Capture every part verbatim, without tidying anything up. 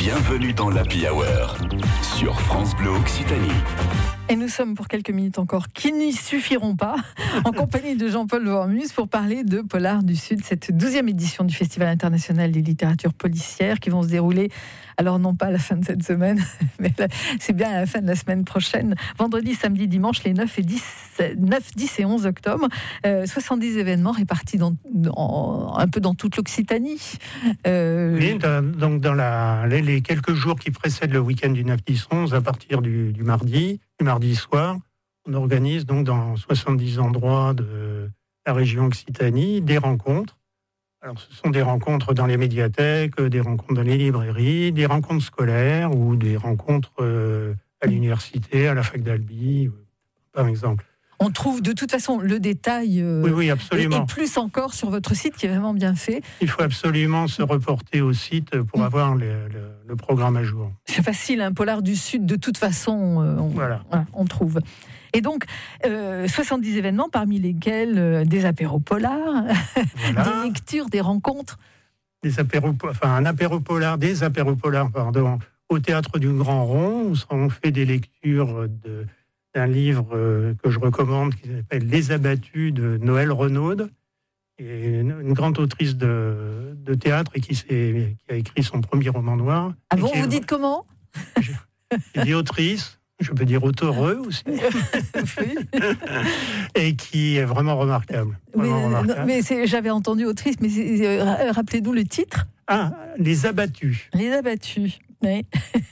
Bienvenue dans l'Happy Hour sur France Bleu Occitanie. Et nous sommes pour quelques minutes encore qui n'y suffiront pas, en compagnie de Jean-Paul Wormus pour parler de Polar du Sud, cette douzième édition du Festival international des littératures policières qui vont se dérouler, alors non pas à la fin de cette semaine, mais c'est bien à la fin de la semaine prochaine, vendredi, samedi, dimanche, les neuf, et dix, neuf, dix et onze octobre. Euh, soixante-dix événements répartis dans, dans, un peu dans toute l'Occitanie. Euh... Oui, dans, donc dans la, les, les quelques jours qui précèdent le week-end du neuf, dix, onze, à partir du, du mardi, du mardi soir, on organise donc dans soixante-dix endroits de la région Occitanie des rencontres. Alors, ce sont des rencontres dans les médiathèques, des rencontres dans les librairies, des rencontres scolaires ou des rencontres euh, à l'université, à la fac d'Albi, par exemple. On trouve de toute façon le détail, euh, oui, oui, absolument. Et, et plus encore sur votre site qui est vraiment bien fait. Il faut absolument se reporter au site pour mmh. avoir le, le, le programme à jour. C'est facile, un Polar du Sud, de toute façon, euh, on, voilà. Voilà, on trouve. Et donc, euh, soixante-dix événements, parmi lesquels euh, des apéros polars, voilà. Des lectures, des rencontres. Des apéros, enfin, un apéro polar, des apéros polars, pardon, au Théâtre du Grand Rond, où seront fait des lectures de, d'un livre euh, que je recommande, qui s'appelle Les Abattus, de Noël Renaud, et une, une grande autrice de, de théâtre et qui, s'est, qui a écrit son premier roman noir. Ah bon, vous est, dites comment ? je, je dis autrice. Je peux dire auteureux aussi. Oui. Et qui est vraiment remarquable. Vraiment mais remarquable. Non, mais c'est, j'avais entendu autrice, mais c'est, euh, rappelez-nous le titre. Ah, Les Abattus. Les Abattus, oui.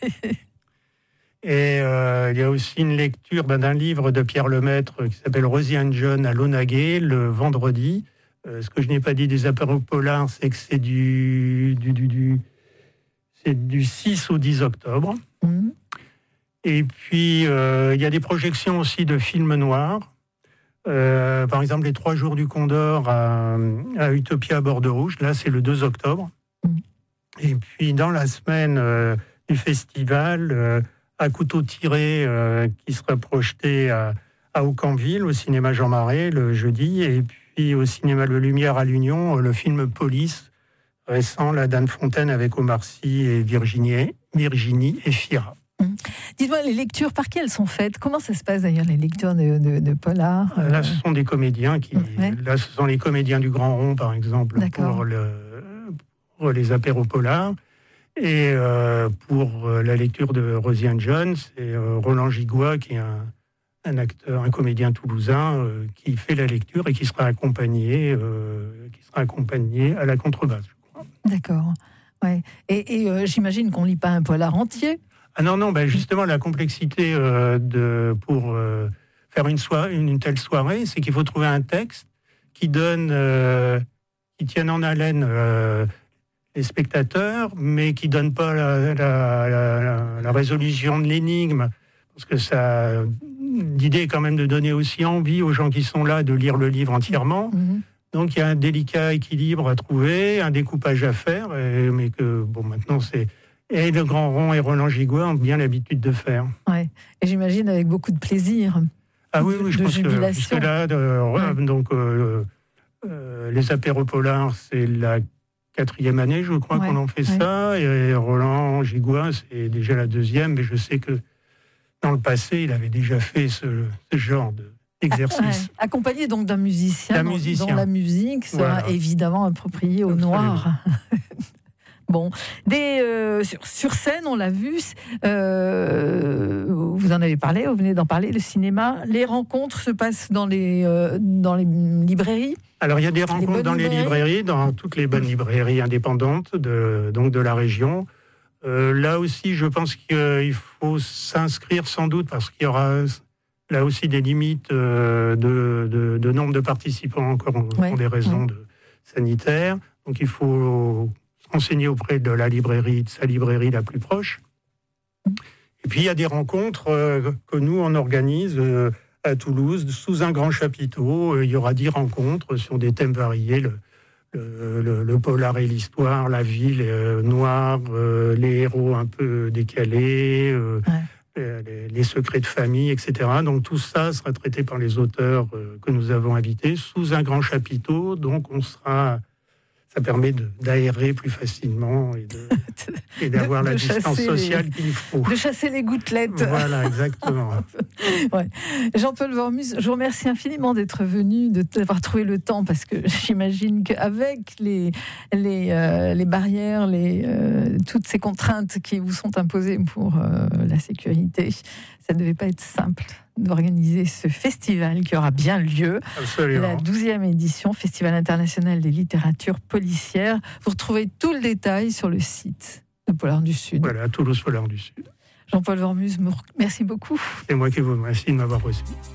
Et euh, il y a aussi une lecture ben, d'un livre de Pierre Lemaître qui s'appelle Rosie and John à Launaguet, le vendredi. Euh, ce que je n'ai pas dit des apéros polars, c'est que c'est du, du, du, du, c'est du six au dix octobre. Mmh. Et puis, euh, il y a des projections aussi de films noirs. Euh, par exemple, les Trois Jours du Condor à, à Utopia à Bordeaux-Rouge. Là, c'est le deux octobre. Mmh. Et puis, dans la semaine euh, du festival, euh, à Couteau tiré, euh, qui sera projeté à, à Aucamville, au cinéma Jean Marais, le jeudi. Et puis, au cinéma Le Lumière à l'Union, le film Police, récent, là, d'Anne Fontaine avec Omar Sy et Virginie, Virginie Efira. Dites-moi, les lectures, par qui elles sont faites ? Comment ça se passe d'ailleurs, les lectures de, de, de Polar ? euh... Là, ce sont des comédiens qui. Ouais. Là, ce sont les comédiens du Grand Rond, par exemple, pour, le, pour les apéros polars. Et euh, pour la lecture de Rosie and John, c'est euh, Roland Gigois, qui est un, un acteur, un comédien toulousain, euh, qui fait la lecture et qui sera accompagné, euh, qui sera accompagné à la contrebasse, je crois. D'accord. Ouais. Et, et euh, j'imagine qu'on ne lit pas un polar entier. Ah non, non, ben justement, la complexité euh, de, pour euh, faire une, soirée, une, une telle soirée, c'est qu'il faut trouver un texte qui donne, euh, qui tienne en haleine euh, les spectateurs, mais qui ne donne pas la, la, la, la résolution de l'énigme, parce que ça, l'idée est quand même de donner aussi envie aux gens qui sont là de lire le livre entièrement. Mmh. Donc il y a un délicat équilibre à trouver, un découpage à faire, et, mais que, bon, maintenant c'est... Et le Grand Rond et Roland Gigois ont bien l'habitude de faire. Ouais. Et j'imagine avec beaucoup de plaisir. Ah oui, oui, je de pense jubilation. que là, de, ouais. donc euh, euh, les apéros polars, c'est la quatrième année, je crois, ouais. qu'on en fait ouais. ça. Et Roland Gigois, c'est déjà la deuxième. Mais je sais que dans le passé, il avait déjà fait ce, ce genre de exercice. Ah, ouais. Accompagné donc d'un musicien, d'un dont, musicien. dont la musique sera voilà. évidemment appropriée au Absolument. Noir. Bon, des, euh, sur, sur scène, on l'a vu, euh, vous en avez parlé, vous venez d'en parler, le cinéma, les rencontres se passent dans les, euh, dans les librairies. Alors, il y a des rencontres les dans librairies. les librairies, dans toutes les bonnes librairies indépendantes de, donc de la région. Euh, là aussi, je pense qu'il faut s'inscrire sans doute, parce qu'il y aura là aussi des limites euh, de, de, de nombre de participants, encore pour ouais. des raisons ouais. de, sanitaires. Donc, il faut renseigner auprès de la librairie, de sa librairie la plus proche. Et puis, il y a des rencontres euh, que nous, on organise euh, à Toulouse, sous un grand chapiteau. Euh, il y aura dix rencontres sur des thèmes variés, le, le, le, le polar et l'histoire, la ville euh, noire, euh, les héros un peu décalés, euh, ouais. les, les secrets de famille, et cetera. Donc, tout ça sera traité par les auteurs euh, que nous avons invités, sous un grand chapiteau. Donc, on sera... ça permet de, d'aérer plus facilement et, de, et d'avoir de, la de distance sociale les, qu'il faut. De chasser les gouttelettes. Voilà, exactement. Ouais. Jean-Paul Wormus, je vous remercie infiniment d'être venu, de, d'avoir trouvé le temps, parce que j'imagine qu'avec les, les, euh, les barrières, les, euh, toutes ces contraintes qui vous sont imposées pour euh, la sécurité, ça ne devait pas être simple d'organiser ce festival qui aura bien lieu. Absolument. La douzième édition, Festival international des littératures policières. Vous retrouvez tout le détail sur le site de Polar du Sud. Voilà, Toulouse Polar du Sud. Jean-Paul Wormus, merci beaucoup. C'est moi qui vous remercie de m'avoir reçu.